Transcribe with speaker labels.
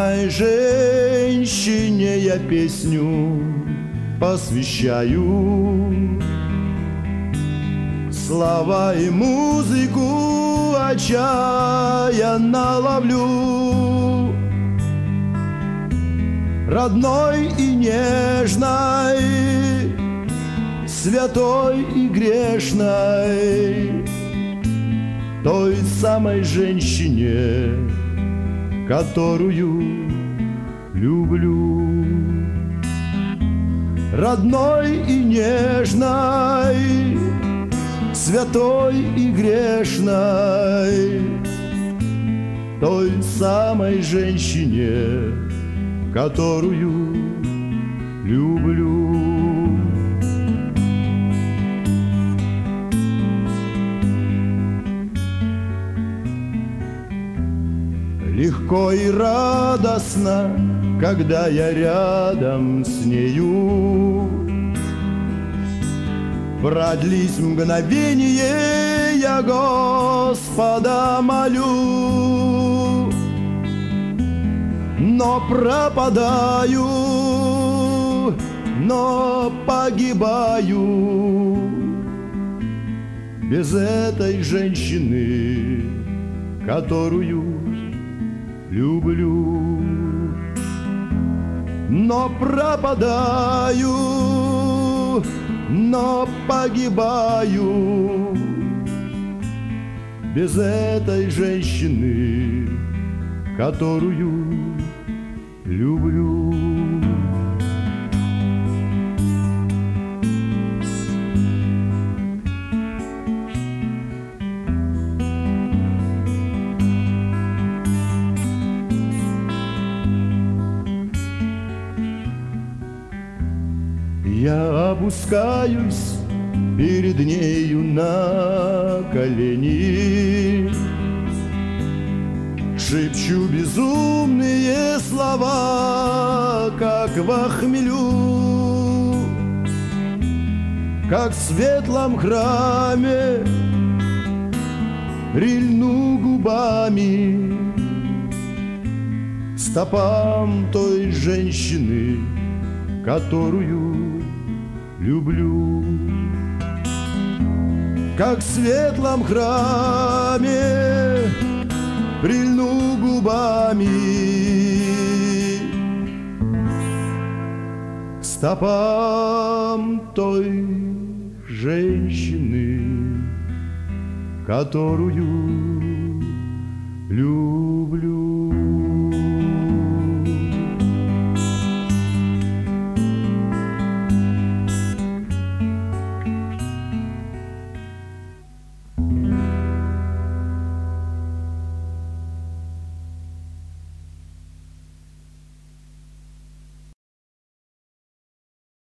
Speaker 1: самой женщине я песню посвящаю. Слова и музыку отчаянно ловлю, родной и нежной, святой и грешной, той самой женщине, которую люблю. Родной и нежной, святой и грешной, той самой женщине, которую люблю. Легко и радостно, когда я рядом с нею. Продлись мгновение, я Господа молю, но пропадаю, но погибаю без этой женщины, которую люблю. Но пропадаю, но погибаю без этой женщины, которую люблю. Я опускаюсь перед нею на колени, шепчу безумные слова, как во хмелю, как в светлом храме прильну губами к стопам той женщины, которую люблю. Как в светлом храме прильну губами к стопам той женщины, которую